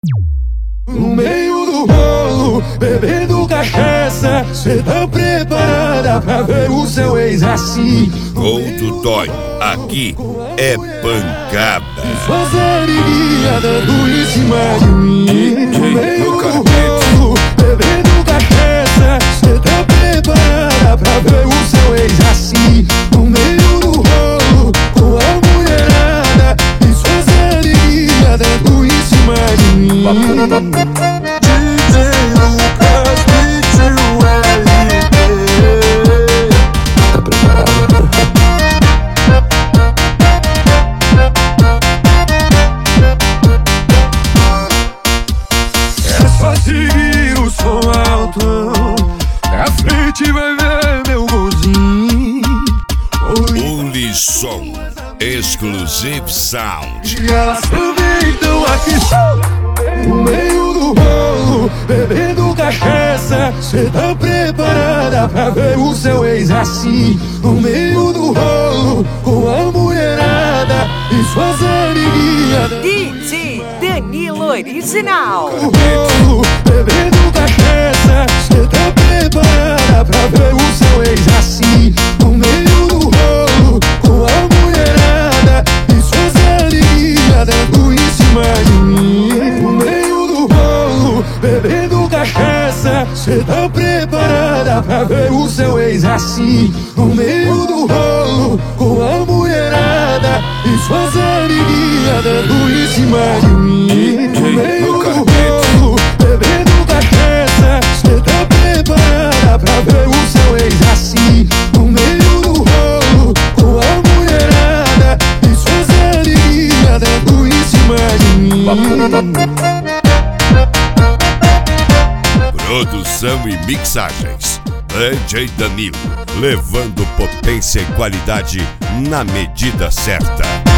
No meio do bolo, bebendo cachaça, cê tá preparada pra ver o seu ex assim? Gold Toy, aqui é pancada. Suas amiguinhas dando em cima de mim. No meio do bolo, bebendo cachaça, cê tá preparada pra ver o seu ex assim? No meio do bolo, com a mulherada e suas amiguinhas dando em cima de mim. Seguir o som altão, na frente vai ver meu golzinho. Only Som, Exclusive Sound. E elas também estão aqui. No meio do bolo, bebendo cachaça, cê tá preparada pra ver o seu ex assim? No meio do rolo, com a mulherada e suas amiguinhas. DJ Danilo Original. Bebendo cachaça, cê tá preparada pra ver o seu ex assim? No meio do rolo, com a mulherada e suas amiguinhas dando em cima de mim. No meio do rolo, bebendo cachaça, cê tá preparada pra ver o seu ex assim? No meio do rolo, com a mulherada e suas amiguinhas dando em cima de mim. No meio do rolo, bebendo cachaça, cê tá preparada pra ver o seu ex assim? No meio do rolo, com a mulherada e suas amiguinhas dando em cima de mim. Produção e mixagens, DJ Danilo, levando potência e qualidade na medida certa.